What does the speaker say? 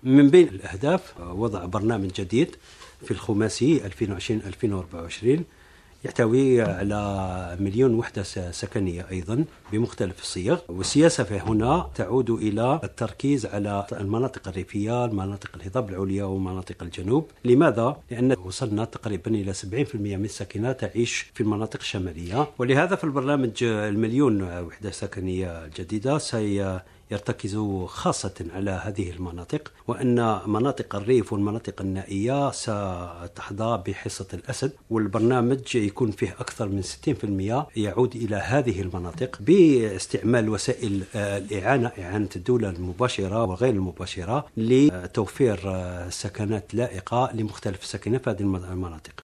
من بين الأهداف وضع برنامج جديد في الخماسي 2020-2024 يحتوي على 1,000,000 وحدة سكنية أيضا بمختلف الصيغ. والسياسة في هنا تعود إلى التركيز على المناطق الريفية، المناطق الهضاب العليا ومناطق الجنوب. لماذا؟ لأن وصلنا تقريبا إلى 70% من الساكنة تعيش في المناطق الشمالية، ولهذا في البرنامج 1,000,000 وحدة سكنية جديدة يرتكز خاصة على هذه المناطق، وأن مناطق الريف والمناطق النائية ستحظى بحصة الأسد، والبرنامج يكون فيه أكثر من 60% يعود إلى هذه المناطق باستعمال وسائل الإعانة، إعانة الدولة المباشرة وغير المباشرة لتوفير سكنات لائقة لمختلف الساكنة في هذه المناطق.